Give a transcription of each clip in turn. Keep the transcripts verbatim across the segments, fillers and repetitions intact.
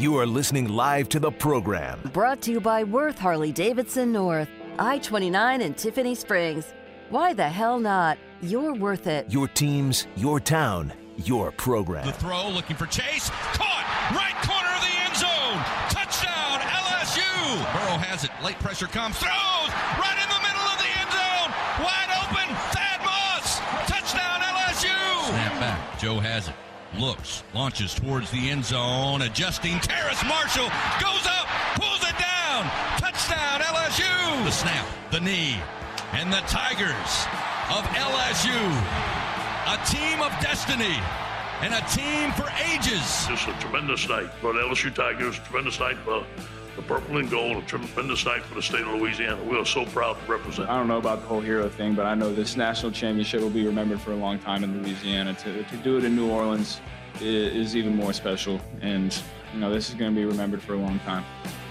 You are listening live to the program. Brought to you by Worth Harley-Davidson North, I twenty-nine and Tiffany Springs. Why the hell not? You're worth it. Your teams, your town, your program. The throw, looking for Chase. Caught! Right corner of the end zone. Touchdown, L S U. Burrow has it. Late pressure comes. Throws! Right in the middle of the end zone. Wide open. Thad Moss. Touchdown, L S U. Snap back. Joe has it. Looks. Launches towards the end zone. Adjusting. Terrace Marshall goes up. Pulls it down. Touchdown, L S U. The snap. The knee. And the Tigers of L S U. A team of destiny. And a team for ages. Just a tremendous night for the L S U Tigers, tremendous night for the purple and gold, a tremendous night for the state of Louisiana. We are so proud to represent. I don't know about the whole hero thing, but I know this national championship will be remembered for a long time in Louisiana. To, to do it in New Orleans is, is even more special, and you know this is going to be remembered for a long time.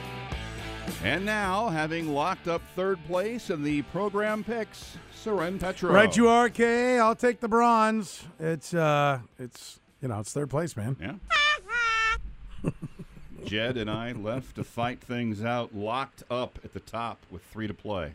And now, having locked up third place in the program picks, Soren Petro. Right, you are, K. I'll take the bronze. It's, uh, it's you know, it's third place, man. Yeah. Jed and I left to fight things out, locked up at the top with three to play.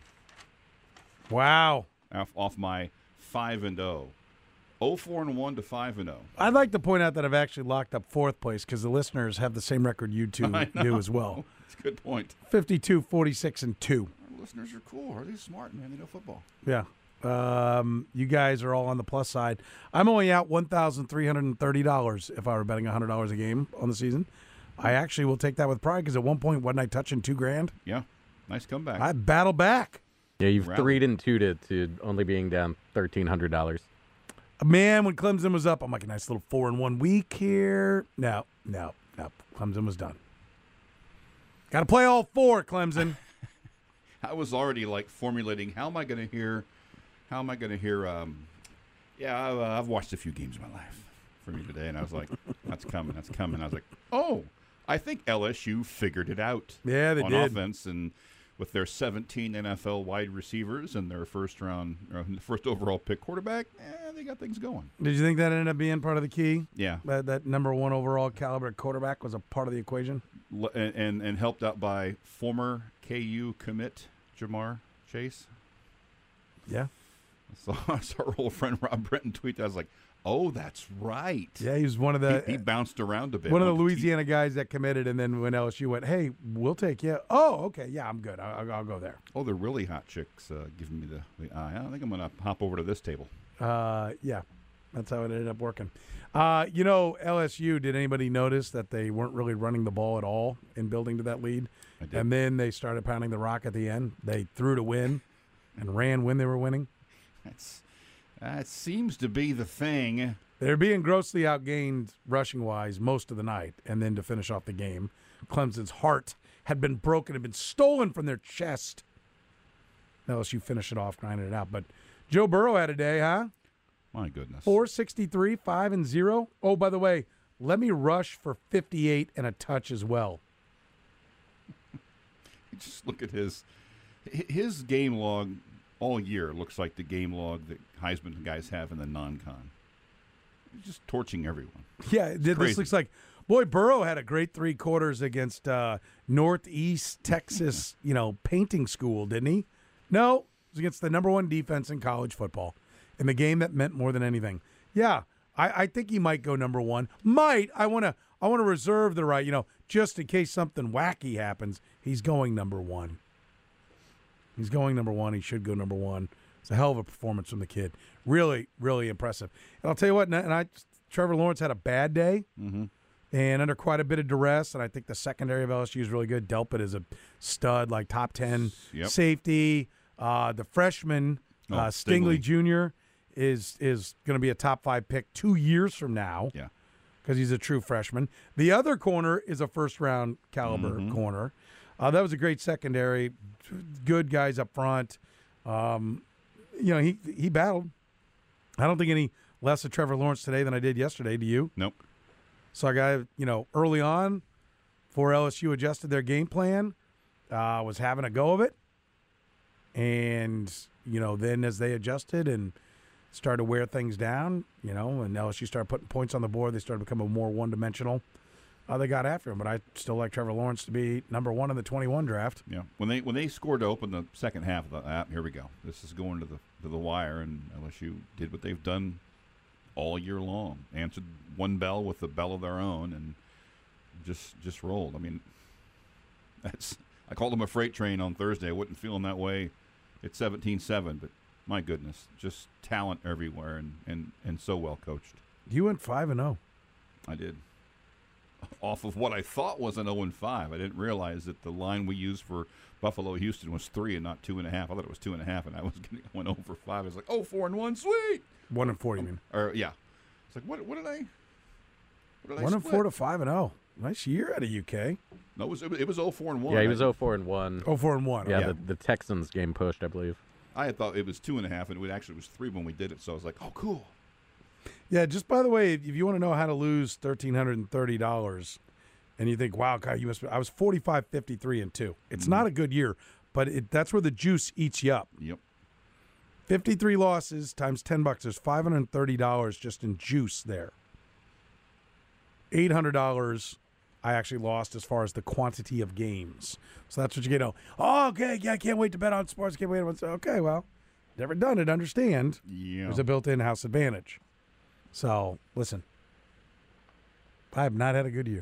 Wow. Off, off my five and oh. oh four and one to five and oh. I'd like to point out that I've actually locked up fourth place because the listeners have the same record you two do as well. That's a good point. fifty-two, forty-six, and two. Our listeners are cool. Are they smart, man? They know football. Yeah. Um, you guys are all on the plus side. I'm only out one thousand three hundred thirty dollars if I were betting one hundred dollars a game on the season. I actually will take that with pride because at one point, wasn't I touching two grand? Yeah. Nice comeback. I battle back. Yeah, you've Rally. threed and twoed to only being down thirteen hundred dollars. Man, when Clemson was up, I'm like a nice little four in one week here. No, no, no. Clemson was done. Got to play all four, Clemson. I was already like formulating how am I going to hear, how am I going to hear, um, yeah, I've, uh, I've watched a few games in my life for me today, and I was like, that's coming, that's coming. I was like, oh, I think L S U figured it out. Yeah, they on did. offense, and with their seventeen N F L wide receivers and their first round, or first overall pick quarterback, eh, they got things going. Did you think that ended up being part of the key? Yeah. That, that number one overall caliber quarterback was a part of the equation? L- and, and and helped out by former K U commit Jamar Chase. Yeah. So I saw our old friend Rob Brenton tweet that. I was like, oh, that's right. Yeah, he was one of the He, he bounced around a bit. one of the Went to Louisiana guys that committed, and then when L S U went, hey, we'll take you. Oh, okay, yeah, I'm good. I'll, I'll go there. Oh, they're really hot chicks uh, giving me the, the eye. I think I'm going to hop over to this table. Uh, yeah, that's how it ended up working. Uh, you know, L S U, did anybody notice that they weren't really running the ball at all in building to that lead? I did. And then they started pounding the rock at the end. They threw to win and ran when they were winning. That's, that seems to be the thing. They're being grossly outgained rushing-wise most of the night, and then to finish off the game, Clemson's heart had been broken, had been stolen from their chest. L S U finished it off, grinding it out. But Joe Burrow had a day, huh? My goodness. four sixty-three, five and zero. Oh, by the way, let me rush for fifty-eight and a touch as well. Just look at his his game log all year looks like the game log that Heisman guys have in the non-con. He's just torching everyone. Yeah, this crazy. looks like, boy, Burrow had a great three quarters against uh, Northeast Texas, you know, painting school, didn't he? No, it was against the number one defense in college football in the game that meant more than anything. Yeah, I, I think he might go number one. Might. I want to I want to reserve the right, you know, just in case something wacky happens, he's going number one. He's going number one. He should go number one. It's a hell of a performance from the kid. Really, really impressive. And I'll tell you what, and I, Trevor Lawrence had a bad day Mm-hmm. and under quite a bit of duress, and I think the secondary of L S U is really good. Delpit is a stud, like top ten Yep. safety. Uh, the freshman, Oh, uh, Stingley, Stingley. Junior, is is going to be a top five pick two years from now. Yeah. Because he's a true freshman. The other corner is a first-round caliber Mhm. corner. Uh, that was a great secondary. Good guys up front. Um, you know, he he battled. I don't think any less of Trevor Lawrence today than I did yesterday. Do you? Nope. So I got, you know, early on, before L S U adjusted their game plan, uh, was having a go of it. And, you know, then as they adjusted and started to wear things down, you know, and L S U started putting points on the board, they started becoming more one-dimensional. how they got after him. But I still like Trevor Lawrence to be number one in the twenty-one draft. Yeah, when they when they scored to open the second half of the app, here we go. This is going to the to the wire, and L S U did what they've done all year long. Answered one bell with a bell of their own, and just just rolled. I mean, that's I called them a freight train on Thursday. I wasn't feeling that way at seventeen seven, but my goodness, just talent everywhere, and, and, and so well coached. You went five and zero. I did. Off of what I thought was an zero and five. I didn't realize that the line we used for Buffalo Houston was three and not two and a half. I thought it was two and a half, and I was getting went over five. I was like, oh, four and one, sweet. One and four, you mean? Or yeah, it's like what? What did I? What did one I and four to five and zero. Nice year out of U K. No, it was it was oh four and one. Yeah, he was oh four and one. oh four and one. Yeah, yeah. The, the Texans game pushed, I believe. I had thought it was two and a half, and it actually was three when we did it. So I was like, oh, cool. Yeah, just by the way, if you want to know how to lose one thousand three hundred thirty dollars, and you think, wow, God, you must be, I was forty-five, fifty-three, and two. It's mm-hmm. not a good year, but it, that's where the juice eats you up. Yep. fifty-three losses times ten bucks. There's five hundred thirty dollars just in juice there. eight hundred dollars I actually lost as far as the quantity of games. So that's what you get. Oh, okay, yeah, I can't wait to bet on sports. Can't wait to Okay, well, never done it. Understand? Yeah. There's a built-in house advantage. So, listen, I have not had a good year.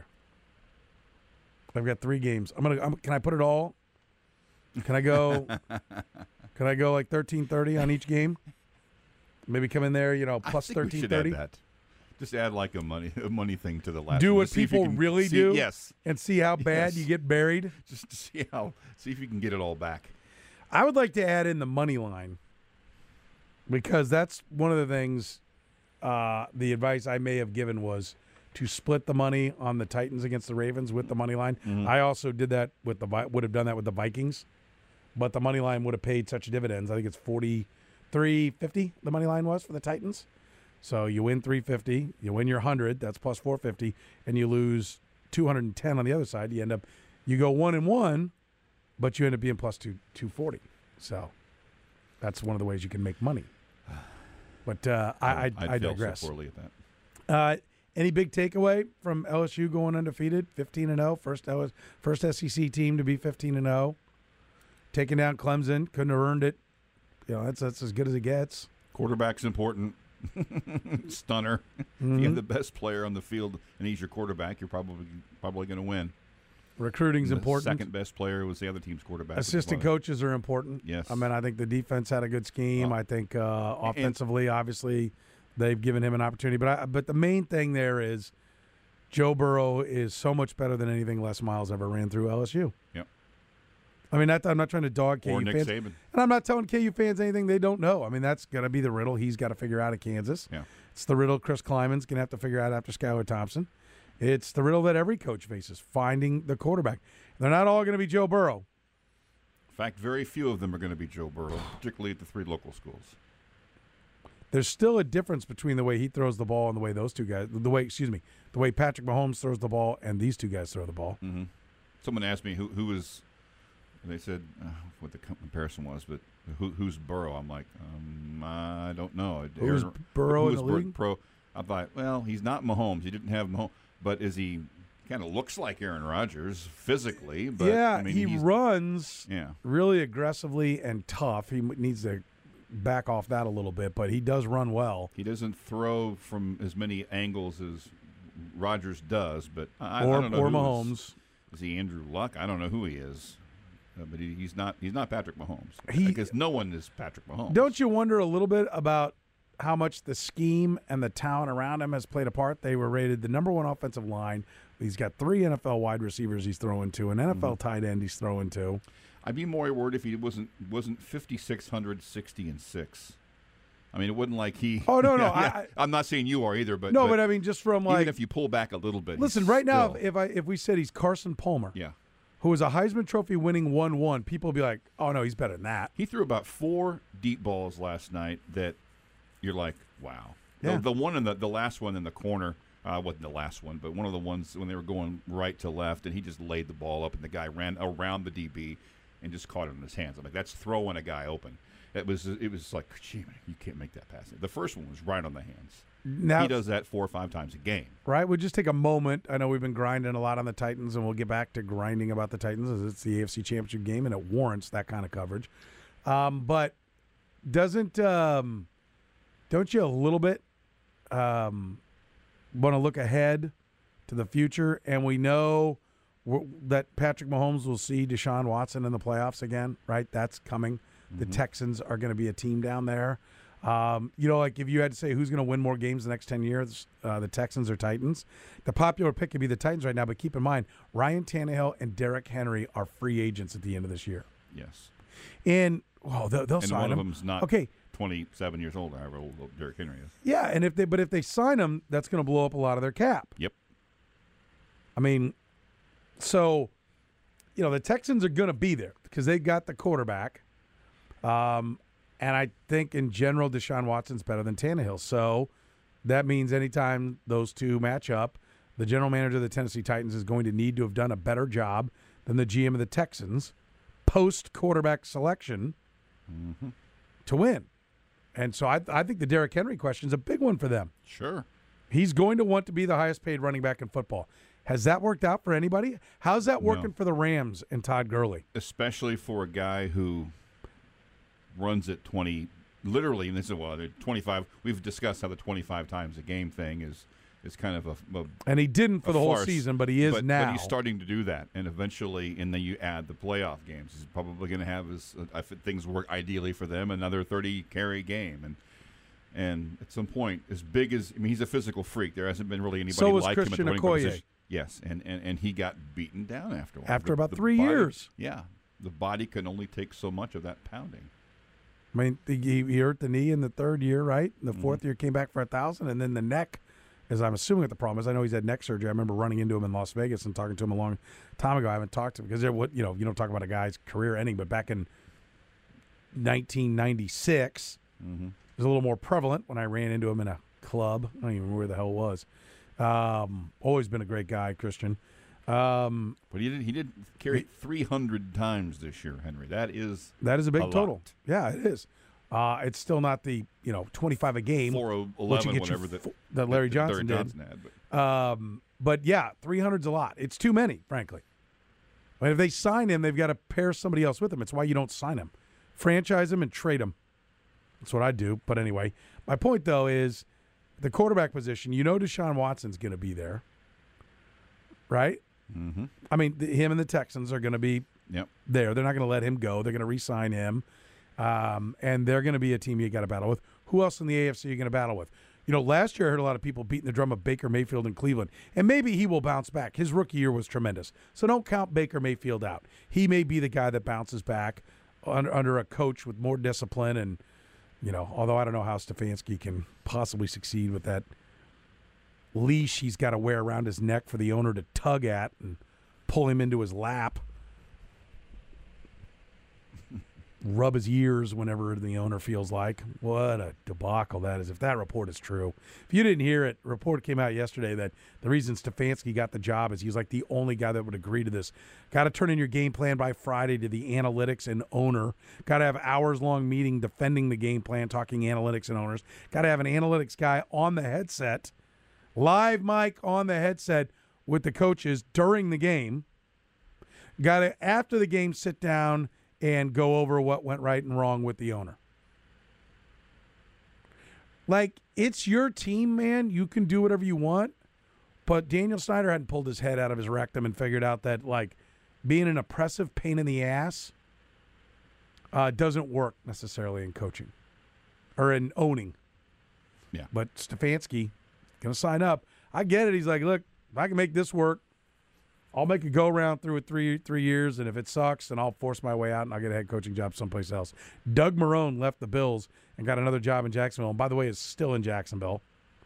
I've got three games. I'm gonna. I'm, can I put it all? Can I go? Can I go like thirteen thirty on each game? Maybe come in there, you know, plus thirteen thirty. Just add like a money a money thing to the last. Do one. what people can, really see, do. Yes. And see how bad yes. you get buried. Just to see how see if you can get it all back. I would like to add in the money line because that's one of the things. Uh, the advice I may have given was to split the money on the Titans against the Ravens with the money line. Mm-hmm. I also did that with the would have done that with the Vikings, but the money line would have paid such dividends. I think it's forty-three fifty. The money line was for the Titans. So you win three fifty, you win your one hundred, that's plus four fifty, and you lose two hundred ten on the other side. You end up, you go one and one, but you end up being plus two two forty. So that's one of the ways you can make money. But uh, I, I, I, I digress. So poorly at that. Uh, any big takeaway from L S U going undefeated, fifteen and zero, first L S, first S E C team to be fifteen and zero, taking down Clemson, couldn't have earned it. You know, that's that's as good as it gets. Quarterback's important. Stunner. Mm-hmm. If you have the best player on the field and he's your quarterback, you're probably probably going to win. Recruiting's the important. Second best player was the other team's quarterback. Assistant coaches are important. Yes. I mean, I think the defense had a good scheme. Well, I think uh, offensively, obviously, they've given him an opportunity. But I, but the main thing there is Joe Burrow is so much better than anything Les Miles ever ran through L S U. Yep. I mean, that, I'm not trying to dog K U or Nick fans. Saban. And I'm not telling K U fans anything they don't know. I mean, that's going to be the riddle he's got to figure out at Kansas. Yeah. It's the riddle Chris Kleiman's going to have to figure out after Skylar Thompson. It's the riddle that every coach faces, finding the quarterback. They're not all going to be Joe Burrow. In fact, very few of them are going to be Joe Burrow, particularly at the three local schools. There's still a difference between the way he throws the ball and the way those two guys, the way, excuse me, the way Patrick Mahomes throws the ball and these two guys throw the ball. Mm-hmm. Someone asked me who who is, they said uh, what the comparison was, but who, who's Burrow? I'm like, um, I don't know. Who's Aaron, Burrow who's in the league? Pro? I thought, well, he's not Mahomes. He didn't have Mahomes, but is he? Kind of looks like Aaron Rodgers physically, but yeah, I mean, he he's, runs yeah. really aggressively and tough. He needs to back off that a little bit, but he does run well. He doesn't throw from as many angles as Rodgers does, but I, or, I don't know. Or who Mahomes. Is, is he Andrew Luck? I don't know who he is, uh, but he, he's not. He's not Patrick Mahomes. He, because no one is Patrick Mahomes. Don't you wonder a little bit about how much the scheme and the talent around him has played a part? They were rated the number one offensive line. He's got three N F L wide receivers he's throwing to, an N F L mm-hmm. tight end he's throwing to. I'd be more worried if he wasn't wasn't fifty-six hundred, sixty and six. I mean, it wasn't like he. Oh no, no, yeah, I, yeah. I'm not saying you are either, but no, but, but I mean, just from like, even if you pull back a little bit. Listen, right now, if, if I if we said he's Carson Palmer, yeah, who is a Heisman Trophy winning one one, people will be like, oh no, he's better than that. He threw about four deep balls last night that you're like, wow. Yeah. The, the one in the the last one in the corner. Uh, wasn't the last one, but one of the ones when they were going right to left, and he just laid the ball up, and the guy ran around the D B and just caught it in his hands. I'm like, that's throwing a guy open. It was it was like, gee, man, you can't make that pass. The first one was right on the hands. Now, he does that four or five times a game. Right? We'll just take a moment. I know we've been grinding a lot on the Titans, and we'll get back to grinding about the Titans as it's the A F C Championship game, and it warrants that kind of coverage. Um, but doesn't um, don't you a little bit um, want to look ahead to the future? And we know we're, that Patrick Mahomes will see Deshaun Watson in the playoffs again, right? That's coming. The mm-hmm. Texans are going to be a team down there. Um, you know, like if you had to say who's going to win more games the next ten years, uh, the Texans or Titans, the popular pick could be the Titans right now. But keep in mind, Ryan Tannehill and Derrick Henry are free agents at the end of this year. Yes. And, oh, they'll, they'll and sign one them. of them's not okay. twenty-seven years old, however old Derrick Henry is. Yeah, and if they but if they sign them, that's going to blow up a lot of their cap. Yep. I mean, so, you know, the Texans are going to be there because they got the quarterback. Um, and I think in general, Deshaun Watson's better than Tannehill. So that means anytime those two match up, the general manager of the Tennessee Titans is going to need to have done a better job than the G M of the Texans post-quarterback selection mm-hmm. to win. And so I, I think the Derrick Henry question is a big one for them. Sure. He's going to want to be the highest-paid running back in football. Has that worked out for anybody? How's that working no. for the Rams and Todd Gurley? Especially for a guy who runs at twenty, literally, and this is well, twenty-five. We've discussed how the twenty-five times a game thing is is kind of a, a and he didn't for the farce, whole season, but he is but, now. But he's starting to do that, and eventually, and then you add the playoff games. He's probably going to have his, uh, if things work ideally for them, another thirty carry game, and and at some point, as big as I mean, he's a physical freak. There hasn't been really anybody so was like Christian him at the running Okoye. position. Yes, and, and and he got beaten down after a while. After the, about the three body, years. Yeah, the body can only take so much of that pounding. I mean, he, he hurt the knee in the third year, right? The fourth mm-hmm. year came back for a thousand, and then the neck, as I'm assuming what the problem is. I know he's had neck surgery. I remember running into him in Las Vegas and talking to him a long time ago. I haven't talked to him because there, what you know, you don't talk about a guy's career ending, but back in nineteen ninety-six, mm-hmm. it was a little more prevalent when I ran into him in a club. I don't even remember where the hell it was. Um, always been a great guy, Christian. Um, but he did he did carry it three hundred times this year, Henry. That is that is a big a total. lot. Yeah, it is. Uh, it's still not the you know twenty-five a game, four eleven, whatever that, that Larry that Johnson Larry did. Johnson had, but. Um, but yeah, three hundred's a lot. It's too many, frankly. But if they sign him, they've got to pair somebody else with him. It's why you don't sign him, franchise him and trade him. That's what I do. But anyway, my point though is the quarterback position. You know, Deshaun Watson's going to be there, right? Mm-hmm. I mean, the, him and the Texans are going to be yep. there. They're not going to let him go. They're going to re-sign him. Um, and they're going to be a team you got to battle with. Who else in the A F C are you going to battle with? You know, last year I heard a lot of people beating the drum of Baker Mayfield in Cleveland. And maybe he will bounce back. His rookie year was tremendous. So don't count Baker Mayfield out. He may be the guy that bounces back under, under a coach with more discipline. And, you know, although I don't know how Stefanski can possibly succeed with that leash he's got to wear around his neck for the owner to tug at and pull him into his lap, rub his ears whenever the owner feels like. What a debacle that is, if that report is true. If you didn't hear it, a report came out yesterday that the reason Stefanski got the job is he's like the only guy that would agree to this. Got to turn in your game plan by Friday to the analytics and owner. Got to have hours-long meeting defending the game plan, talking analytics and owners. Got to have an analytics guy on the headset, live mic on the headset with the coaches during the game. Got to, after the game, sit down and go over what went right and wrong with the owner. Like, it's your team, man. You can do whatever you want. But Daniel Snyder hadn't pulled his head out of his rectum and figured out that, like, being an oppressive pain in the ass uh, doesn't work necessarily in coaching or in owning. Yeah. But Stefanski going to sign up. I get it. He's like, look, if I can make this work, I'll make a go-around through it three three years, and if it sucks, then I'll force my way out, and I'll get a head coaching job someplace else. Doug Marrone left the Bills and got another job in Jacksonville, and by the way, is still in Jacksonville.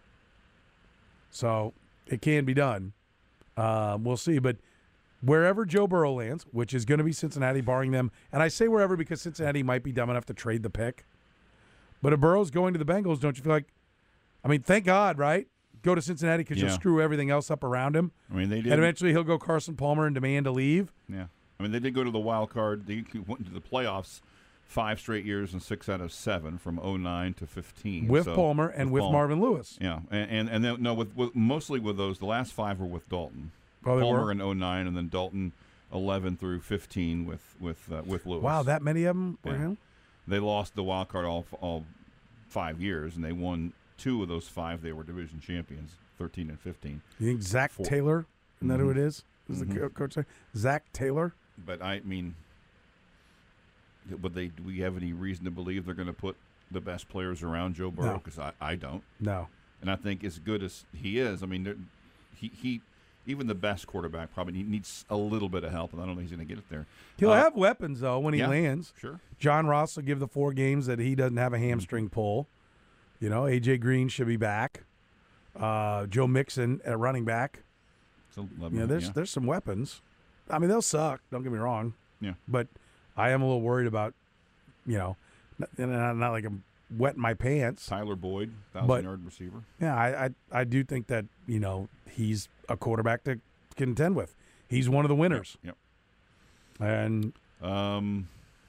So it can be done. Um, we'll see. But wherever Joe Burrow lands, which is going to be Cincinnati, barring them, and I say wherever because Cincinnati might be dumb enough to trade the pick. But if Burrow's going to the Bengals, don't you feel like, I mean, thank God, right? Go to Cincinnati because yeah. you'll screw everything else up around him. I mean, they did. And eventually he'll go Carson Palmer and demand to leave. Yeah. I mean, they did go to the wild card. They went into the playoffs five straight years and six out of seven from oh nine to fifteen. With so, Palmer and with Palmer. Marvin Lewis. Yeah, and and, and then, no, with, with mostly with those. The last five were with Dalton. Oh, they Palmer were? in oh nine, and then Dalton eleven through fifteen with with uh, with Lewis. Wow, that many of them were Yeah. him? They lost the wild card all all five years, and they won two of those five. They were division champions, thirteen and fifteen. You think Zach Four. Taylor? Isn't that who Mhm. it is? Is the Mhm. co- coach say? Zach Taylor? But I mean, would they? Do we have any reason to believe they're going to put the best players around Joe Burrow? No. Because I, I don't. No. And I think as good as he is, I mean, there- he he even the best quarterback probably need- needs a little bit of help, and I don't think he's going to get it there. He'll Uh, have weapons, though, when he yeah, lands. Sure. John Ross will give the four games that he doesn't have a hamstring pull. You know, A J Green should be back. Uh, Joe Mixon at running back. So, You know, there's yeah. there's some weapons. I mean, they'll suck. Don't get me wrong. Yeah. But I am a little worried about, you know, not, not, not like I'm wetting my pants. Tyler Boyd, But- thousand yard receiver. Yeah, I, I I do think that, you know, he's a quarterback to contend with. He's one of the winners. Yep. And Um,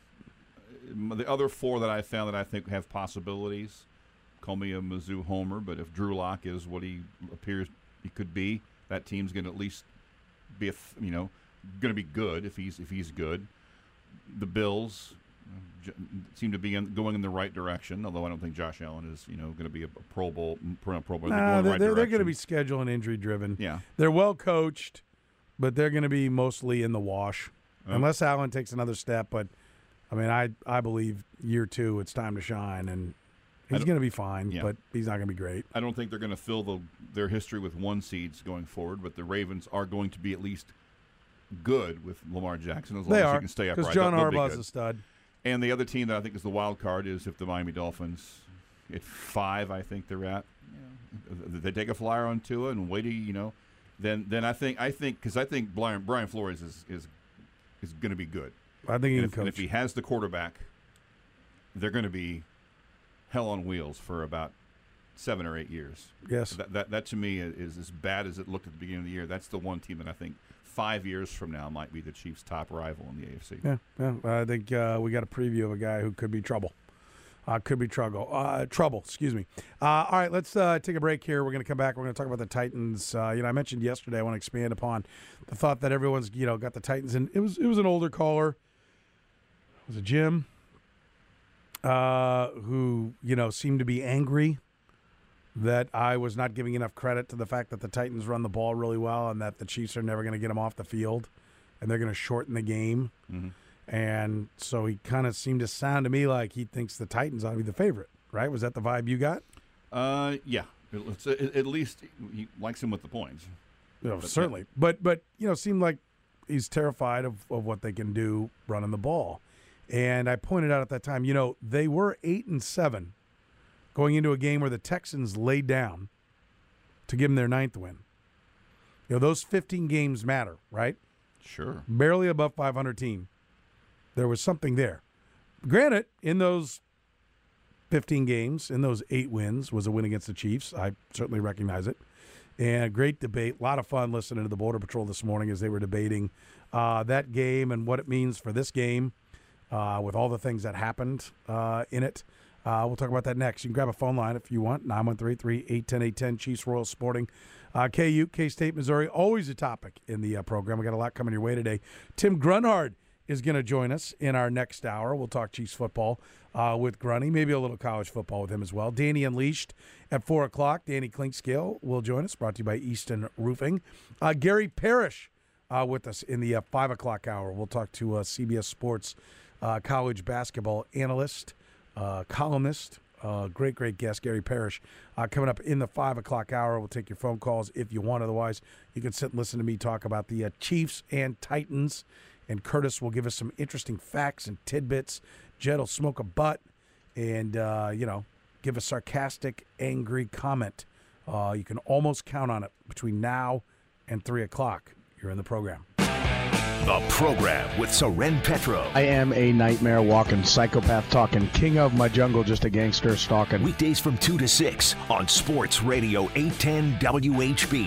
the other four that I found that I think have possibilities, call me a Mizzou homer, but if Drew Lock is what he appears he could be, that team's going to at least be, a, th- you know, going to be good if he's if he's good. The Bills uh, j- seem to be in, going in the right direction, although I don't think Josh Allen is, you know, going to be a, a Pro Bowl, Pro, pro Bowl. nah, going they're, in the right they're, they're going to direction. be schedule and injury driven. Yeah. They're well coached, but they're going to be mostly in the wash. Oh. Unless Allen takes another step. But, I mean, I, I believe year two it's time to shine. And I he's don't- going to be fine, Yeah. but he's not going to be great. I don't think they're going to fill the, their history with one seeds going forward, but the Ravens are going to be at least good with Lamar Jackson as long They as are, he can stay because upright. John They'll be Harbaugh's good. a stud. And the other team that I think is the wild card is if the Miami Dolphins, at five, I think they're at. Yeah. They take a flyer on Tua and wait, you know, then then I think I think because I think Brian Brian Flores is is is going to be good. I think he And can if, and coach. if he has the quarterback, they're going to be hell on wheels for about seven or eight years. Yes. That that, that to me is as bad as it looked at the beginning of the year. That's the one team that I think five years from now might be the Chiefs' top rival in the A F C. Yeah, yeah. I think uh, we got a preview of a guy who could be trouble. Uh, could be trouble. Uh, trouble, excuse me. Uh, all right, let's uh, take a break here. We're going to come back. We're going to talk about the Titans. Uh, you know, I mentioned yesterday. I want to expand upon the thought that everyone's, you know, got the Titans, and it was it was an older caller. It was a Jim uh, who, you know, seemed to be angry that I was not giving enough credit to the fact that the Titans run the ball really well and that the Chiefs are never going to get them off the field and they're going to shorten the game. Mm-hmm. And so he kind of seemed to sound to me like he thinks the Titans ought to be the favorite, right? Was that the vibe you got? Uh, yeah. It's, at at least he likes him with the points. No, But, certainly. But, but you know, seemed like he's terrified of, of what they can do running the ball. And I pointed out at that time, you know, they were eight and seven going into a game where the Texans laid down to give them their ninth win. You know, those fifteen games matter, right? Sure. Barely above five hundred team. There was something there. Granted, in those fifteen games, in those eight wins, was a win against the Chiefs. I certainly recognize it. And a great debate. A lot of fun listening to the Border Patrol this morning as they were debating uh, that game and what it means for this game uh, with all the things that happened uh, in it. Uh, we'll talk about that next. You can grab a phone line if you want, nine one three, three eight one zero, eight one zero, Chiefs Royal Sporting. Uh, K U, K-State, Missouri, always a topic in the uh, program. We got a lot coming your way today. Tim Grunhard is going to join us in our next hour. We'll talk Chiefs football uh, with Grunny, maybe a little college football with him as well. Danny Unleashed at four o'clock. Danny Clinkscale will join us, brought to you by Easton Roofing. Uh, Gary Parrish uh, with us in the uh, five o'clock hour. We'll talk to uh, C B S Sports uh, college basketball analyst, uh, columnist, uh, great, great guest, Gary Parrish, uh, coming up in the five o'clock hour. We'll take your phone calls if you want. Otherwise, you can sit and listen to me talk about the uh, Chiefs and Titans. And Curtis will give us some interesting facts and tidbits. Jed will smoke a butt and, uh, you know, give a sarcastic, angry comment. Uh, you can almost count on it between now and three o'clock. You're in the program. The program with Soren Petro. I am a nightmare walking, psychopath talking, king of my jungle, just a gangster stalking. Weekdays from two to six on Sports Radio eight ten W H B.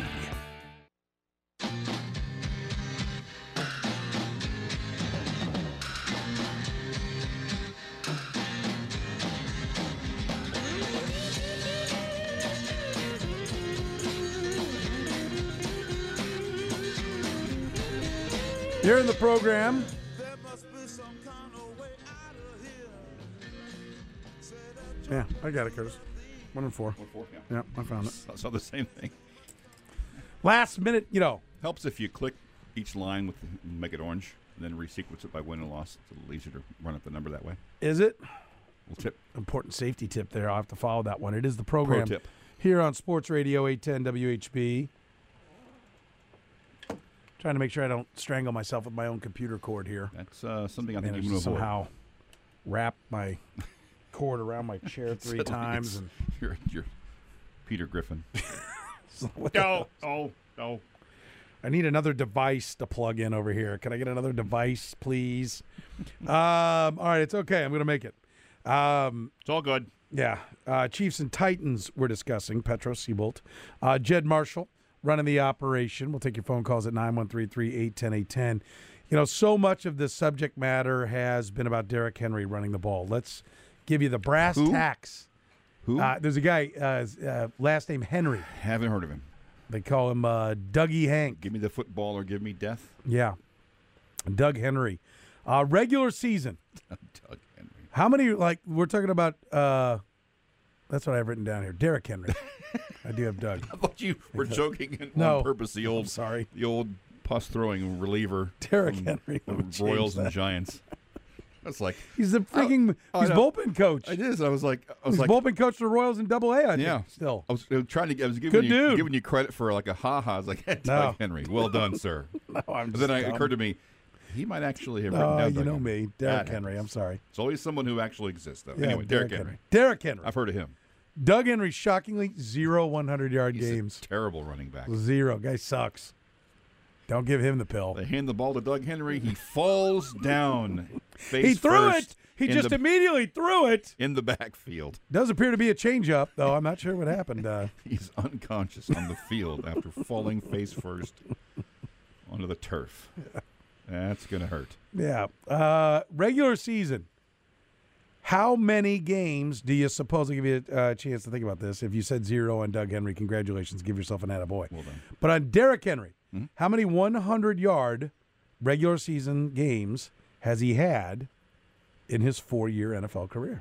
Here in the program. Yeah, I got it, Curtis. One and four. One four, yeah. Yeah, I found it. So, so the same thing. Last minute, you know. Helps if you click each line with the, make it orange, and then resequence it by win and loss. It's a little easier to run up the number that way. Is it? Little tip. Important safety tip there. I'll have to follow that one. It is the program. Pro tip. Here on Sports Radio eight ten W H B. Trying to make sure I don't strangle myself with my own computer cord here. That's uh, something I think Managed you can to avoid. somehow wrap my cord around my chair three So times. And you're, you're Peter Griffin. So what no, the- oh, no. I need another device to plug in over here. Can I get another device, please? um, all right, it's okay. I'm going to make it. Um, it's all good. Yeah. Uh, Chiefs and Titans we're discussing. Petro Seabolt. Uh, Jed Marshall running the operation. We'll take your phone calls at nine one three, three eight one zero, eight one zero. You know, so much of the subject matter has been about Derrick Henry running the ball. Let's give you the brass Who? tacks. Who? Uh, there's a guy, uh, uh, last name Henry. Haven't heard of him. They call him uh, Dougie Hank. Give me the football or give me death. Yeah. Doug Henry. Uh, regular season. Doug Henry. How many, like, we're talking about, uh, that's what I've written down here. Derrick Henry. I do have Doug. I thought you were joking on No. purpose. The old, I'm sorry. The old pus-throwing reliever. Derrick from Henry. the Let me change Royals and that. Giants. That's like He's the freaking, Oh, he's I know. bullpen coach. It is. I was like, I was He's like, bullpen coach for the Royals in Double A. I yeah. think, still. I was, I was trying to. I was giving Good you dude. giving you credit for like a ha ha. I was like, hey, No. Doug Henry, well done, sir. No, I'm But then just it dumb. occurred to me, he might actually have written Oh, down you Doug know Henry. me, Derrick That Henry. I'm happens. sorry. It's always someone who actually exists, though. Yeah, anyway, Derrick Henry. Derrick Henry. I've heard of him. Doug Henry, shockingly, zero hundred-yard He's games. a terrible running back. Zero. Guy sucks. Don't give him the pill. They hand the ball to Doug Henry. He falls down. Face He threw first it. He in just the, immediately threw it. in the backfield. Does appear to be a changeup, though. I'm not sure what happened. Uh, He's unconscious on the field after falling face first onto the turf. That's going to hurt. yeah. Uh, regular season. How many games do you suppose? I'll give you a uh, chance to think about this. If you said zero on Doug Henry, congratulations. Give yourself an attaboy. Well done. But on Derrick Henry, Mhm. how many hundred-yard regular season games has he had in his four-year N F L career?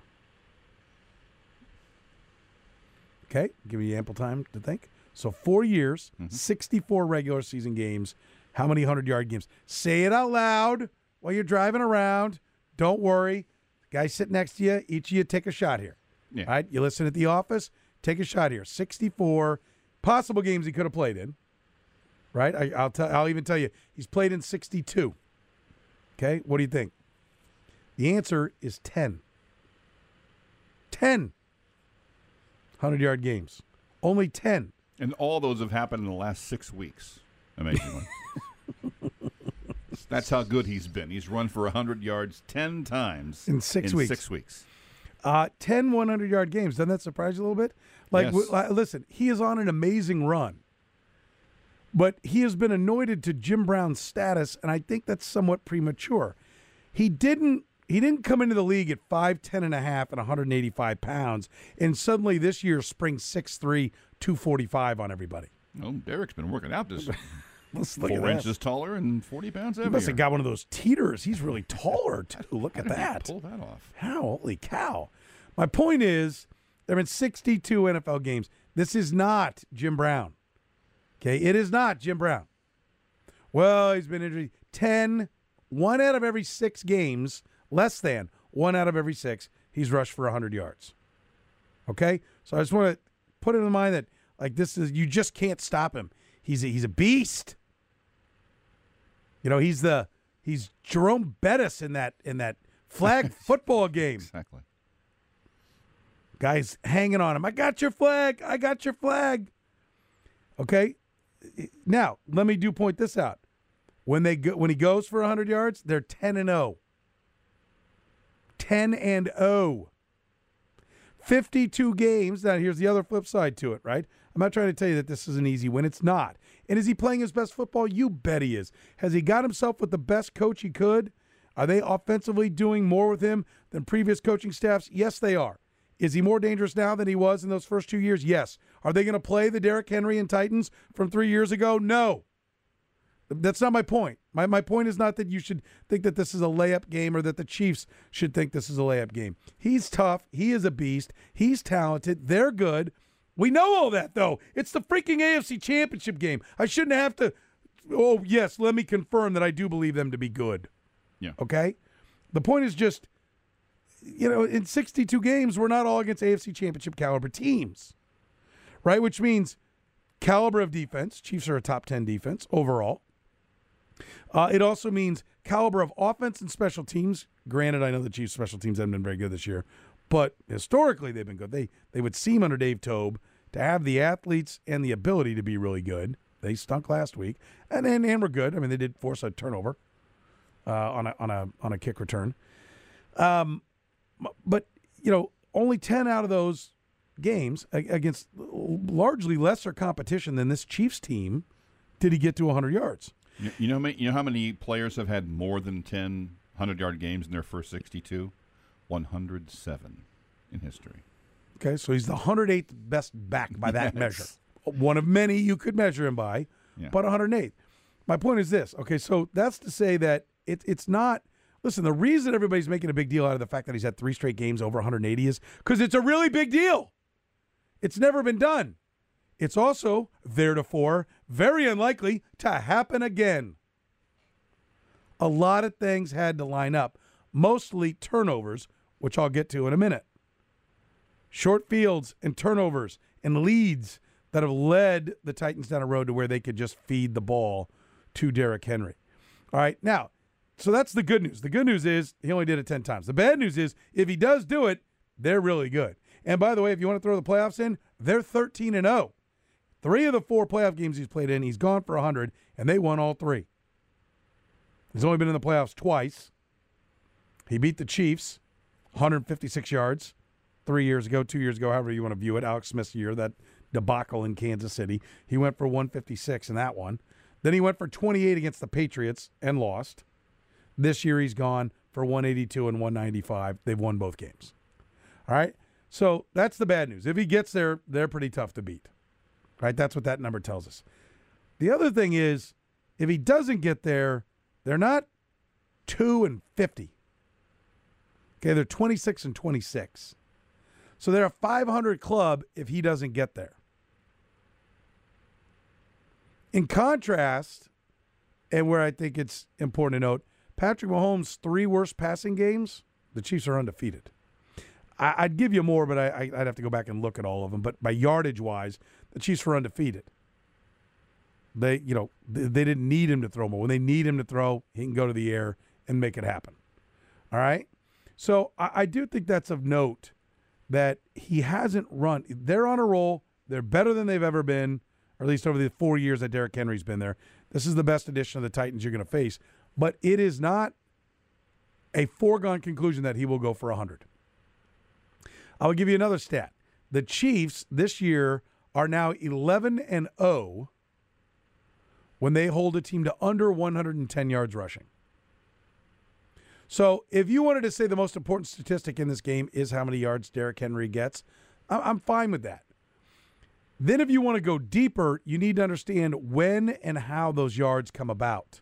Okay, give you ample time to think. So four years, Mm-hmm. sixty-four regular season games. How many hundred-yard games? Say it out loud while you're driving around. Don't worry. Guy sitting next to you, each of you take a shot here. Yeah. All right, you listen at the office, take a shot here. sixty-four possible games he could have played in. Right? I, I'll tell. I'll even tell you he's played in sixty-two. Okay, what do you think? The answer is ten. ten hundred-yard games. Only ten. And all those have happened in the last six weeks, amazingly. That's how good he's been. He's run for one hundred yards ten times In six in weeks. six weeks. Uh, ten hundred-yard games. Doesn't that surprise you a little bit? Like, Yes. w- li- listen, he is on an amazing run. But he has been anointed to Jim Brown's status, and I think that's somewhat premature. He didn't he didn't come into the league at five ten and a half and one hundred eighty-five pounds, and suddenly this year springs six three, two forty-five on everybody. Oh, Derrick's been working out this Let's look four at that. inches taller and forty pounds He heavier. must have got one of those teeters. He's really taller, too. Look How at did he that. Pull that off. How? Holy cow. My point is, there have been sixty-two N F L games. This is not Jim Brown. Okay, it is not Jim Brown. Well, he's been injured. ten, one out of every six games, less than one out of every six, he's rushed for one hundred yards. Okay? So I just want to put it in mind that, like, this is, you just can't stop him. He's a, he's a beast. You know, he's the, he's Jerome Bettis in that, in that flag football game. Exactly. Guys hanging on him. I got your flag. I got your flag. Okay. Now, let me do point this out. When they go, when he goes for one hundred yards, they're ten and oh. ten and oh. fifty-two games. Now, here's the other flip side to it, right? I'm not trying to tell you that this is an easy win. It's not. And is he playing his best football? You bet he is. Has he got himself with the best coach he could? Are they offensively doing more with him than previous coaching staffs? Yes, they are. Is he more dangerous now than he was in those first two years? Yes. Are they going to play the Derrick Henry and Titans from three years ago? No. That's not my point. My my point is not that you should think that this is a layup game or that the Chiefs should think this is a layup game. He's tough. He is a beast. He's talented. They're good. We know all that, though. It's the freaking A F C Championship game. I shouldn't have to, oh, yes, let me confirm that I do believe them to be good. Yeah. Okay? The point is just, you know, in sixty-two games, we're not all against A F C Championship caliber teams, right? Which means caliber of defense. Chiefs are a top ten defense overall. Uh, it also means caliber of offense and special teams. Granted, I know the Chiefs' special teams haven't been very good this year, but historically they've been good. They they would seem under Dave Toub to have the athletes and the ability to be really good. They stunk last week, and and, and were good. I mean, they did force a turnover uh, on a on a on a kick return. Um, but you know, only ten out of those games against largely lesser competition than this Chiefs team did he get to one hundred yards. You, you know, you know how many players have had more than ten hundred-yard games in their first sixty-two? one hundred seven in history. Okay, so he's the one hundred eighth best back by that yes. measure. One of many you could measure him by, yeah. but one hundred eighth. My point is this. Okay, so that's to say that it, it's not – listen, the reason everybody's making a big deal out of the fact that he's had three straight games over one hundred eighty is because it's a really big deal. It's never been done. It's also, theretofore, very unlikely to happen again. A lot of things had to line up, mostly turnovers, which I'll get to in a minute. Short fields and turnovers and leads that have led the Titans down a road to where they could just feed the ball to Derrick Henry. All right, now, so that's the good news. The good news is he only did it ten times. The bad news is if he does do it, they're really good. And by the way, if you want to throw the playoffs in, they're thirteen and oh. Three of the four playoff games he's played in, he's gone for one hundred, and they won all three. He's only been in the playoffs twice. He beat the Chiefs, one hundred fifty-six yards, three years ago, two years ago, however you want to view it, Alex Smith's year, that debacle in Kansas City. He went for one fifty-six in that one. Then he went for twenty-eight against the Patriots and lost. This year he's gone for one eighty-two and one ninety-five. They've won both games. All right? So that's the bad news. If he gets there, they're pretty tough to beat. Right? That's what that number tells us. The other thing is, if he doesn't get there, they're not two and fifty. Okay, they're twenty-six and twenty-six. So they're a five hundred club if he doesn't get there. In contrast, and where I think it's important to note, Patrick Mahomes' three worst passing games, the Chiefs are undefeated. I, I'd give you more, but I, I'd have to go back and look at all of them. But by yardage-wise, the Chiefs were undefeated. They, you know, they, they didn't need him to throw more. When they need him to throw, he can go to the air and make it happen. All right? So I, I do think that's of note that he hasn't run. They're on a roll. They're better than they've ever been, or at least over the four years that Derrick Henry's been there. This is the best edition of the Titans you're going to face. But it is not a foregone conclusion that he will go for one hundred. I will give you another stat. The Chiefs this year are now eleven and oh when they hold a team to under one hundred ten yards rushing. So if you wanted to say the most important statistic in this game is how many yards Derrick Henry gets, I'm fine with that. Then if you want to go deeper, you need to understand when and how those yards come about.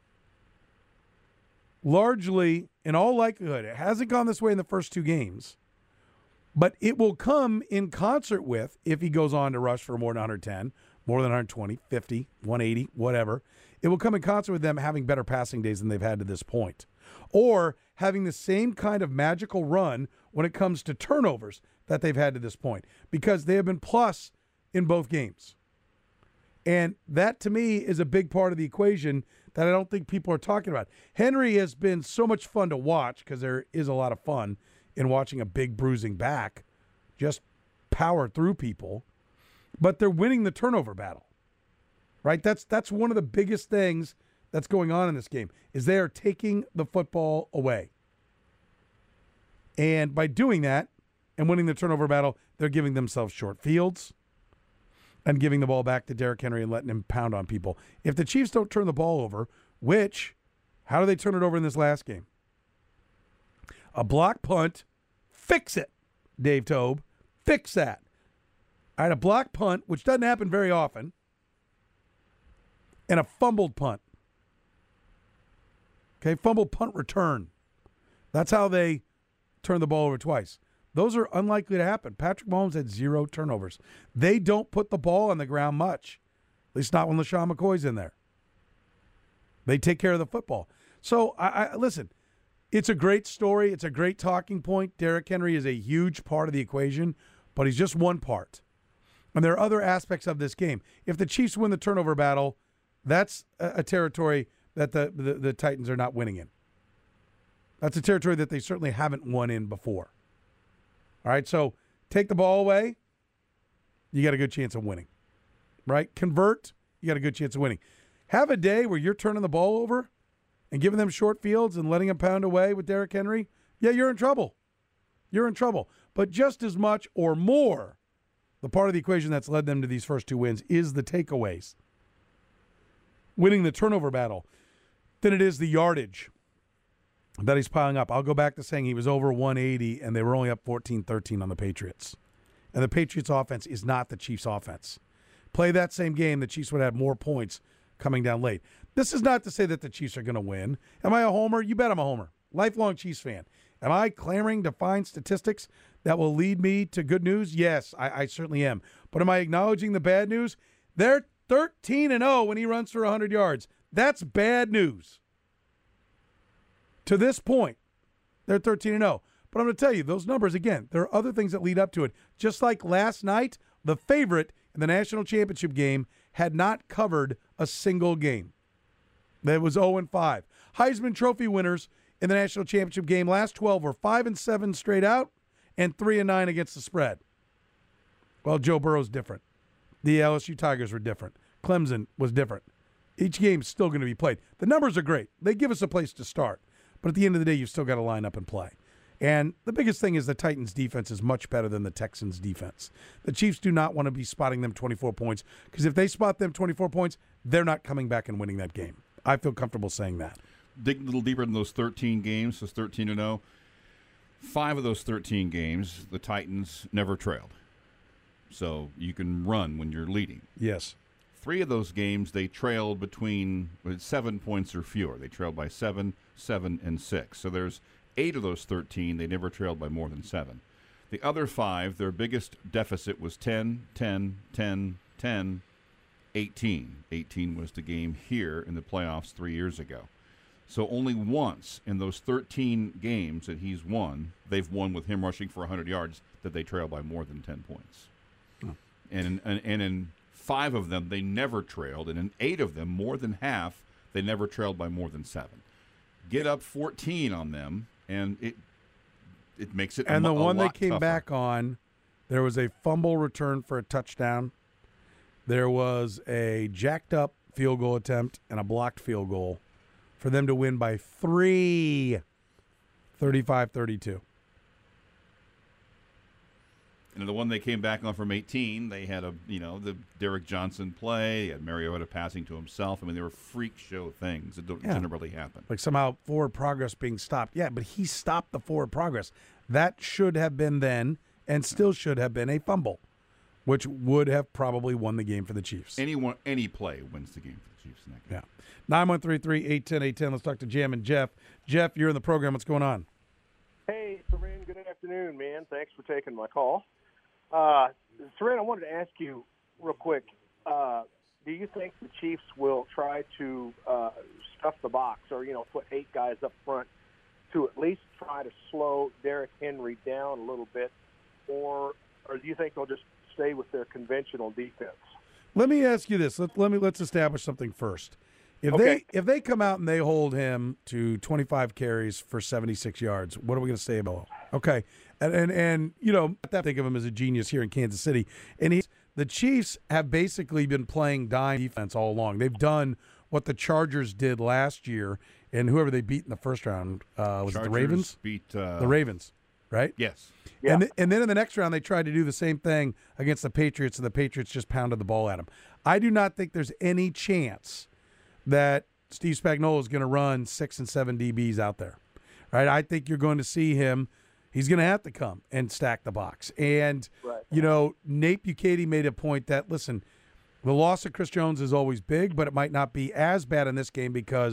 Largely, in all likelihood, it hasn't gone this way in the first two games, but it will come in concert with, if he goes on to rush for more than one hundred ten, more than one hundred twenty, fifty, one eighty, whatever, it will come in concert with them having better passing days than they've had to this point. Or having the same kind of magical run when it comes to turnovers that they've had to this point, because they have been plus in both games. And that, to me, is a big part of the equation that I don't think people are talking about. Henry has been so much fun to watch because there is a lot of fun in watching a big bruising back just power through people. But they're winning the turnover battle, right? That's that's one of the biggest things that's going on in this game, is they are taking the football away. And by doing that and winning the turnover battle, they're giving themselves short fields and giving the ball back to Derrick Henry and letting him pound on people. If the Chiefs don't turn the ball over, which, how do they turn it over in this last game? A block punt, fix it, Dave Toub. Fix that. I had a block punt, which doesn't happen very often, and a fumbled punt. Okay, fumble, punt, return. That's how they turn the ball over twice. Those are unlikely to happen. Patrick Mahomes had zero turnovers. They don't put the ball on the ground much, at least not when LaShawn McCoy's in there. They take care of the football. So, I, I listen, it's a great story. It's a great talking point. Derrick Henry is a huge part of the equation, but he's just one part. And there are other aspects of this game. If the Chiefs win the turnover battle, that's a, a territory that the, the, the Titans are not winning in. That's a territory that they certainly haven't won in before. All right, so take the ball away, you got a good chance of winning. Right? Convert, you got a good chance of winning. Have a day where you're turning the ball over and giving them short fields and letting them pound away with Derrick Henry, yeah, you're in trouble. You're in trouble. But just as much or more, the part of the equation that's led them to these first two wins is the takeaways. Winning the turnover battle than it is the yardage that he's piling up. I'll go back to saying he was over one eighty, and they were only up fourteen thirteen on the Patriots. And the Patriots' offense is not the Chiefs' offense. Play that same game, the Chiefs would have more points coming down late. This is not to say that the Chiefs are going to win. Am I a homer? You bet I'm a homer. Lifelong Chiefs fan. Am I clamoring to find statistics that will lead me to good news? Yes, I, I certainly am. But am I acknowledging the bad news? They're thirteen and oh when he runs for one hundred yards. That's bad news. To this point, they're thirteen and oh. But I'm going to tell you, those numbers, again, there are other things that lead up to it. Just like last night, the favorite in the national championship game had not covered a single game. That was oh and five. Heisman Trophy winners in the national championship game last twelve were five and seven straight out and three and nine against the spread. Well, Joe Burrow's different. The L S U Tigers were different. Clemson was different. Each game's still going to be played. The numbers are great. They give us a place to start. But at the end of the day, you've still got to line up and play. And the biggest thing is the Titans' defense is much better than the Texans' defense. The Chiefs do not want to be spotting them twenty-four points, because if they spot them twenty-four points, they're not coming back and winning that game. I feel comfortable saying that. Dig a little deeper in those thirteen games, those thirteen and oh. Five of those thirteen games, the Titans never trailed. So you can run when you're leading. Yes. Three of those games, they trailed between seven points or fewer. They trailed by seven, seven, and six. So there's eight of those thirteen. They never trailed by more than seven. The other five, their biggest deficit was ten, ten, ten, ten, eighteen. eighteen was the game here in the playoffs three years ago. So only once in those thirteen games that he's won, they've won with him rushing for one hundred yards, that they trail by more than ten points. Hmm. And, in, and, and in five of them, they never trailed. And in eight of them, more than half, they never trailed by more than seven. Get up fourteen on them, and it it makes it and a, the a one they lot came tougher. back on, there was a fumble return for a touchdown. There was a jacked up field goal attempt and a blocked field goal for them to win by three, thirty-five thirty-two. And the one they came back on from eighteen, they had a you know the Derek Johnson play, they had Mariota passing to himself. I mean, they were freak show things that don't Yeah. generally happen. Like somehow forward progress being stopped. Yeah, but he stopped the forward progress. That should have been then, and still should have been, a fumble, which would have probably won the game for the Chiefs. Anyone, any play wins the game for the Chiefs in that game. Yeah. nine one three three, eight one zero, eight one zero. Let's talk to Jam and Jeff. Jeff, you're in the program. What's going on? Hey, Saran, good afternoon, man. Thanks for taking my call. Uh, Saran, I wanted to ask you real quick, uh, do you think the Chiefs will try to uh, stuff the box or, you know, put eight guys up front to at least try to slow Derrick Henry down a little bit, or or do you think they'll just stay with their conventional defense? Let me ask you this. Let, let me let's establish something first. If Okay. they if they come out and they hold him to twenty-five carries for seventy-six yards, what are we going to say about him? Okay, and and, and you know, I think of him as a genius here in Kansas City, and he's the Chiefs have basically been playing dime defense all along. They've done what the Chargers did last year, and whoever they beat in the first round uh, was it the Chargers Ravens. Beat uh, The Ravens, right? Yes. Yeah. And, th- and then in the next round, they tried to do the same thing against the Patriots, and the Patriots just pounded the ball at them. I do not think there's any chance that Steve Spagnuolo is going to run six and seven D Bs out there, right? I think you're going to see him. He's going to have to come and stack the box. And, Right. you know, Nate Bukaty made a point that, listen, the loss of Chris Jones is always big, but it might not be as bad in this game because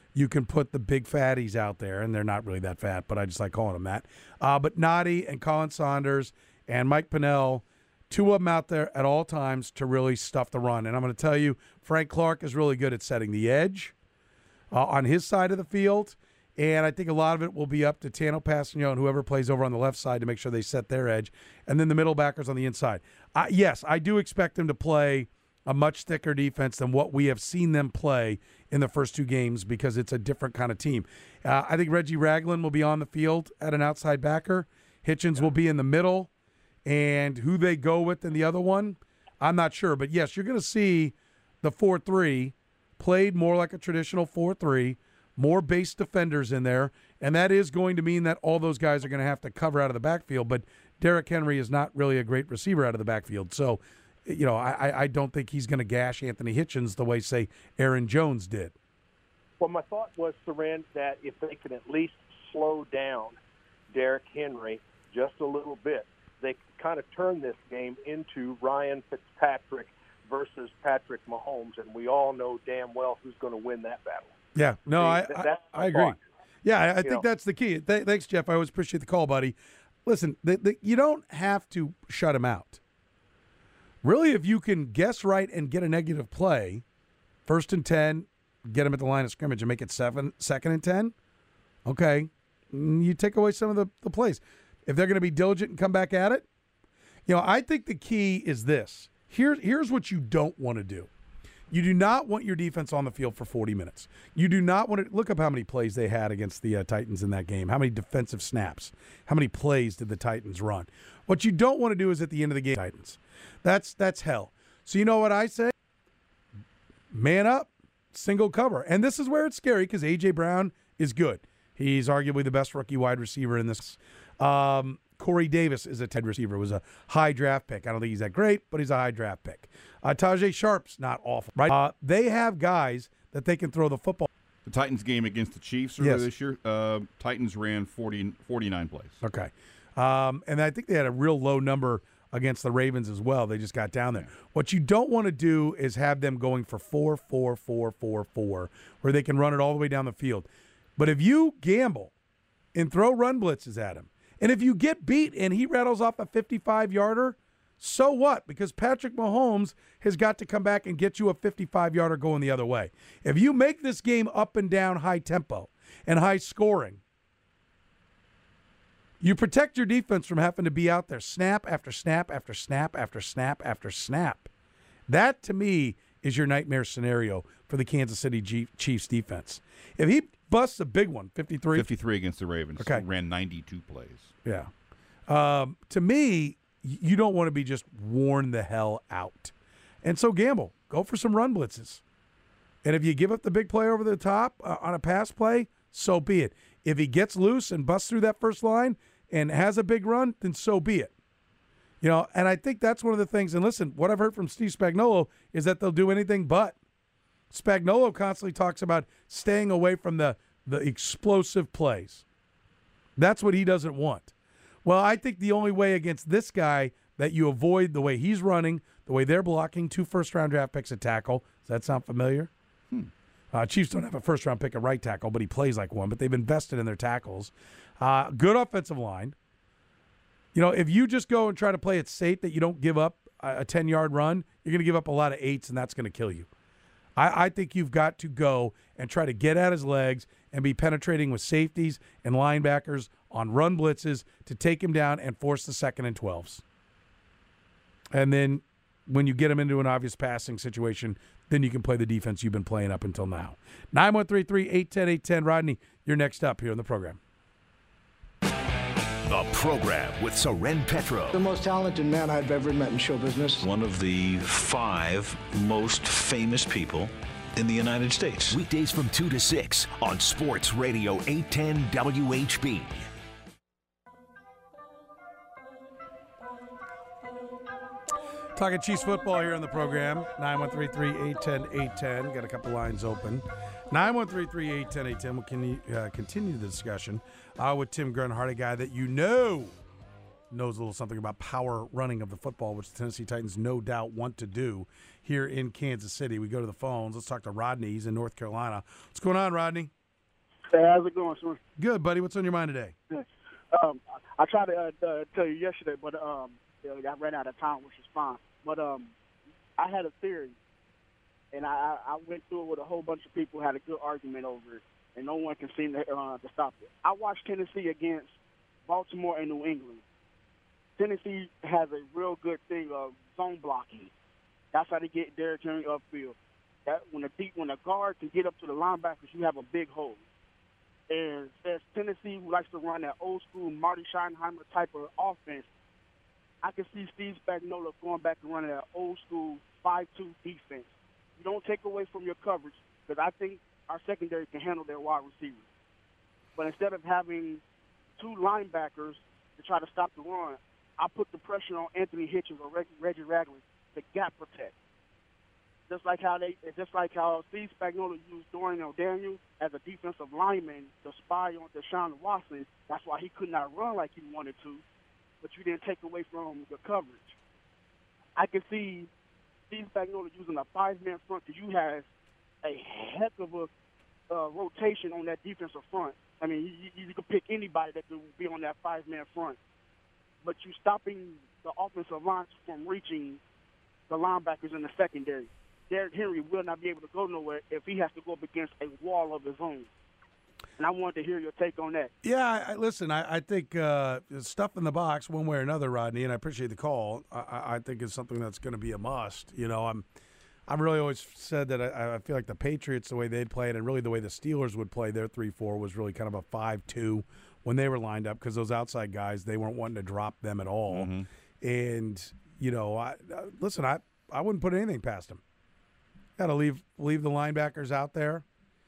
you can put the big fatties out there, and they're not really that fat, but I just like calling them that. Uh, but Noddy and Colin Saunders and Mike Pennell, two of them out there at all times to really stuff the run. And I'm going to tell you, Frank Clark is really good at setting the edge uh, on his side of the field. And I think a lot of it will be up to Tano Passanio and whoever plays over on the left side to make sure they set their edge. And then the middle backers on the inside. Uh, yes, I do expect them to play a much thicker defense than what we have seen them play in the first two games because it's a different kind of team. Uh, I think Reggie Ragland will be on the field at an outside backer. Hitchens will be in the middle. And who they go with in the other one, I'm not sure. But, yes, you're going to see the four three played more like a traditional four three, more base defenders in there, and that is going to mean that all those guys are going to have to cover out of the backfield. But Derrick Henry is not really a great receiver out of the backfield. So, you know, I, I don't think he's going to gash Anthony Hitchens the way, say, Aaron Jones did. Well, my thought was, Saran, that if they can at least slow down Derrick Henry just a little bit, they kind of turn this game into Ryan Fitzpatrick versus Patrick Mahomes, and we all know damn well who's going to win that battle. Yeah, no, I I, I agree. Thought. Yeah, I, I think know. that's the key. Th- thanks, Jeff. I always appreciate the call, buddy. Listen, the, the, you don't have to shut him out. Really, if you can guess right and get a negative play, first and ten, get him at the line of scrimmage and make it seven, second and ten, okay, you take away some of the, the plays. If they're going to be diligent and come back at it, you know, I think the key is this. Here, here's what you don't want to do. You do not want your defense on the field for forty minutes. You do not want to – look up how many plays they had against the uh, Titans in that game. How many defensive snaps? How many plays did the Titans run? What you don't want to do is at the end of the game, Titans. That's, that's hell. So you know what I say? Man up, single cover. And this is where it's scary because A J. Brown is good. He's arguably the best rookie wide receiver in this. Um, Corey Davis is a Ted receiver. Was a high draft pick. I don't think he's that great, but he's a high draft pick. Uh, Tajay Sharp's not awful, right? Uh, they have guys that they can throw the football. The Titans game against the Chiefs earlier Yes. this year, uh, Titans ran forty, forty-nine plays. Okay. Um, and I think they had a real low number against the Ravens as well. They just got down there. What you don't want to do is have them going for four, four, four, four, four, where they can run it all the way down the field. But if you gamble and throw run blitzes at him, and if you get beat and he rattles off a fifty-five-yarder, so what? Because Patrick Mahomes has got to come back and get you a fifty-five-yarder going the other way. If you make this game up and down high tempo and high scoring, you protect your defense from having to be out there snap after snap after snap after snap after snap. That, to me, is your nightmare scenario for the Kansas City Chiefs defense. If he busts a big one, fifty-three? fifty-three against the Ravens. Okay. Ran ninety-two plays. Yeah. Um, to me, you don't want to be just worn the hell out. And so gamble. Go for some run blitzes. And if you give up the big play over the top uh, on a pass play, so be it. If he gets loose and busts through that first line and has a big run, then so be it. You know, and I think that's one of the things. And listen, what I've heard from Steve Spagnuolo is that they'll do anything but. Spagnuolo constantly talks about staying away from the, the explosive plays. That's what he doesn't want. Well, I think the only way against this guy that you avoid the way he's running, the way they're blocking, two first-round draft picks at tackle. Does that sound familiar? Hmm. Uh, Chiefs don't have a first-round pick at right tackle, but he plays like one. But they've invested in their tackles. Uh, good offensive line. You know, if you just go and try to play it safe that you don't give up a ten-yard run, you're going to give up a lot of eights, and that's going to kill you. I, I think you've got to go and try to get at his legs and be penetrating with safeties and linebackers on run blitzes to take him down and force the second and twelves. And then when you get him into an obvious passing situation, then you can play the defense you've been playing up until now. nine one three three, eight one zero, eight one zero. Rodney, you're next up here on the program. The program with Soren Petro. The most talented man I've ever met in show business. One of the five most famous people in the United States. Weekdays from two to six on Sports Radio eight ten W H B. Talking Chiefs football here on the program. nine one three three, eight one zero, eight one zero. Got a couple lines open. nine one three three, eight one zero, eight one zero. We'll can, uh, continue the discussion uh, with Tim Grunhard, a guy that you know knows a little something about power running of the football, which the Tennessee Titans no doubt want to do here in Kansas City. We go to the phones. Let's talk to Rodney. He's in North Carolina. What's going on, Rodney? Hey, how's it going, sir? Good, buddy. What's on your mind today? Um, I tried to uh, uh, tell you yesterday, but um, you know, I ran out of time, which is fine. But um, I had a theory, and I, I went through it with a whole bunch of people, had a good argument over it, and no one can seem to, uh, to stop it. I watched Tennessee against Baltimore and New England. Tennessee has a real good thing of zone blocking. That's how they get Derrick Henry upfield. That when the deep, when the guard can get up to the linebackers, you have a big hole. And as Tennessee likes to run that old school Marty Schottenheimer type of offense, I can see Steve Spagnuolo going back and running that old school five two defense. You don't take away from your coverage, because I think our secondary can handle their wide receivers. But instead of having two linebackers to try to stop the run, I put the pressure on Anthony Hitchens or Reggie Ragland to gap protect. Just like how they, just like how Steve Spagnuolo used Dorian O'Daniel as a defensive lineman to spy on Deshaun Watson. That's why he could not run like he wanted to, but you didn't take away from the coverage. I can see Steve Spagnuolo using a five-man front because you have a heck of a uh, rotation on that defensive front. I mean, you, you could pick anybody that could be on that five-man front, but you're stopping the offensive line from reaching the linebackers in the secondary. Derrick Henry will not be able to go nowhere if he has to go up against a wall of his own. And I wanted to hear your take on that. Yeah, I, listen, I, I think uh, stuff in the box one way or another, Rodney, and I appreciate the call. I, I think it's something that's going to be a must. You know, I'm, I've really always said that I, I feel like the Patriots, the way they'd play it, and really the way the Steelers would play their three four was really kind of a five two when they were lined up, because those outside guys, they weren't wanting to drop them at all. Mm-hmm. And, you know, I, uh, listen, I, I wouldn't put anything past them. Got to leave leave the linebackers out there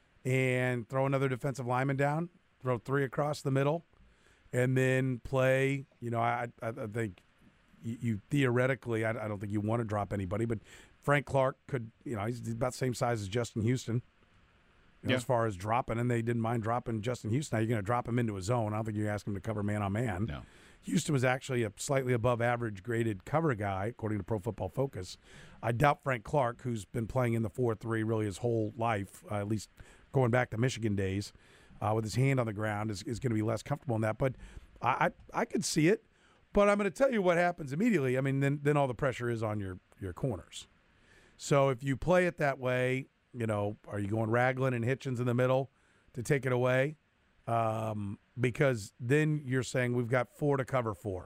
and throw another defensive lineman down, throw three across the middle, and then play. You know, I I, I think you, you theoretically, I, I don't think you want to drop anybody, but Frank Clark could, you know, he's about the same size as Justin Houston. You know, Yeah. As far as dropping, and they didn't mind dropping Justin Houston. Now you're going to drop him into a zone. I don't think you ask him to cover man on man. No. Houston was actually a slightly above average graded cover guy, according to Pro Football Focus. I doubt Frank Clark, who's been playing in the four three really his whole life, uh, at least going back to Michigan days, uh, with his hand on the ground, is, is going to be less comfortable in that. But I, I I could see it. But I'm going to tell you what happens immediately. I mean, then then all the pressure is on your, your corners. So if you play it that way, you know, are you going Ragland and Hitchens in the middle to take it away? Um, because then you're saying we've got four to cover four.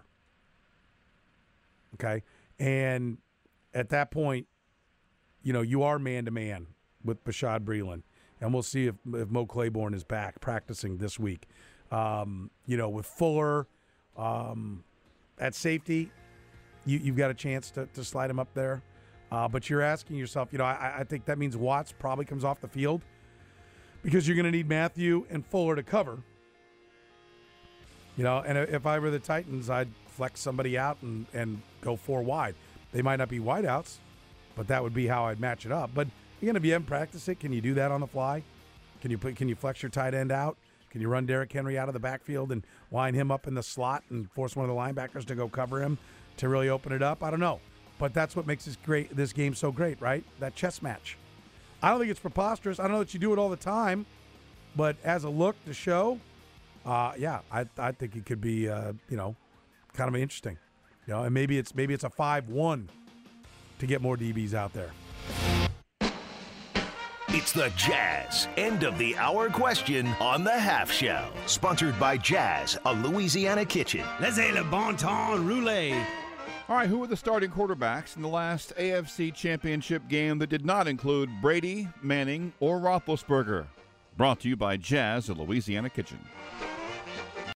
Okay? And at that point, you know, you are man-to-man with Bashaud Breeland. And we'll see if, if Mo Claiborne is back practicing this week. Um, you know, with Fuller um, at safety, you, you've got a chance to, to slide him up there. Uh, but you're asking yourself, you know, I, I think that means Watts probably comes off the field because you're going to need Matthew and Fuller to cover. You know, and if I were the Titans, I'd flex somebody out and, and go four wide. They might not be wideouts, but that would be how I'd match it up. But you're going to be in practice it. Can you do that on the fly? Can you put? Can you flex your tight end out? Can you run Derrick Henry out of the backfield and line him up in the slot and force one of the linebackers to go cover him to really open it up? I don't know. But that's what makes this great. This game so great, right? That chess match. I don't think it's preposterous. I don't know that you do it all the time, but as a look to show, uh, yeah, I I think it could be uh, you know kind of interesting, you know, and maybe it's maybe it's a five one to get more D Bs out there. It's the Jazz end of the hour question on the Half Shell, sponsored by Jazz, a Louisiana kitchen. Laissez le bon temps rouler. All right, who were the starting quarterbacks in the last A F C Championship game that did not include Brady, Manning, or Roethlisberger? Brought to you by Jazz, a Louisiana kitchen.